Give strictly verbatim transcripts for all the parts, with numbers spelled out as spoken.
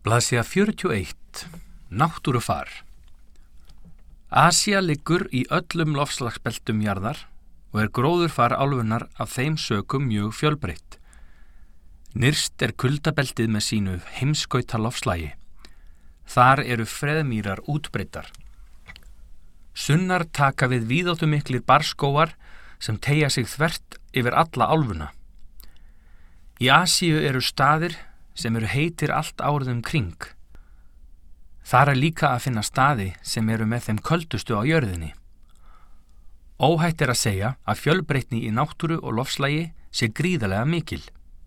Blaðsíða fjörutíu og eitt. Náttúrufar. Asía liggur í öllum loftslagsbeltum jarðar og er gróðurfar álfunnar af þeim sökum mjög fjölbreytt. Nyrst er kuldabeltið með sínu heimskauta loftslagi. Þar eru freðmýrar útbreiddar. Sunnar taka við víðáttumiklir barrskógar sem teygja sig þvert yfir alla álfuna. Í Asíu eru staðir sem eru heitir allt árið um kring. Þar er líka að finna staði sem eru með þeim köldustu á jörðinni. Óhætt er að segja að fjölbreytni í náttúru og loftslagi sé gríðarlega mikil.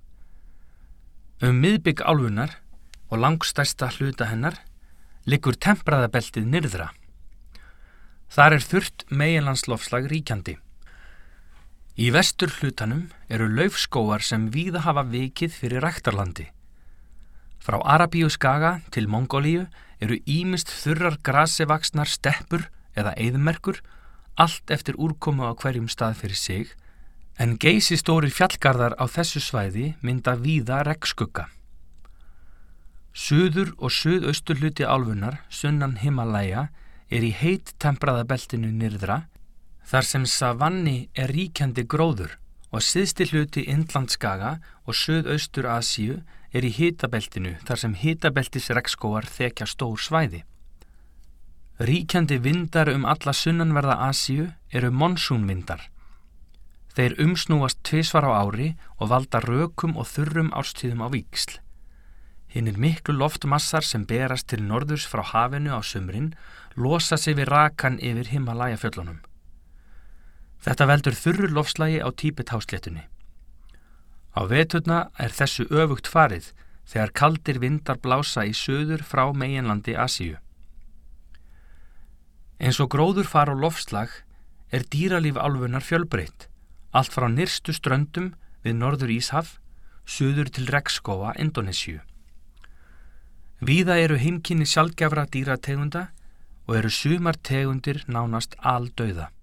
Um miðbik álfunnar og langstærsta hluta hennar liggur tempraðabeltið nyrðra. Þar er þurrt meginlandsloftslag ríkjandi. Í vestur hlutanum eru laufskógar sem víða hafa vikið fyrir ræktarlandi. Frá Arabíuskaga til Mongólíu eru ýmist þurrar grasivaxnar steppur eða eyðimerkur, allt eftir úrkomu á hverjum stað fyrir sig, en geysistórir fjallgarðar á þessu svæði mynda víða regnskugga. Suður- og suðausturhluti álfunnar, sunnan Himalaya, er í heit tempraðabeltinu nyrðra, þar sem savanni er ríkjandi gróður og syðsti hluti Indlandsskaga og suðaustur Asíu er í hitabeltinu þar sem hitabeltis regnskógar þekja stór svæði. Ríkjandi vindar um alla sunnanverða Asíu eru monsúnvindar. Þeir umsnúast tvisvar á ári og valda rökum og þurrum árstíðum á víxl. Hinnir miklu loftmassar sem berast til norðurs frá hafinu á sumrin losa sig við rakan yfir Himalaya-fjöllunum. Þetta veldur þurru loftslagi á Tíbet-hásléttunni. Á veturna er þessu öfugt farið þegar kaldir vindar blása í suður frá meginlandi Asíu. Eins og gróðurfar og loftslag er dýralíf álfunnar fjölbreytt, allt frá nyrstu ströndum við norður Íshaf, suður til regnskóga Indónesíu. Víða eru heimkynni sjaldgæfra dýrategunda og eru sumar tegundir nánast aldauða.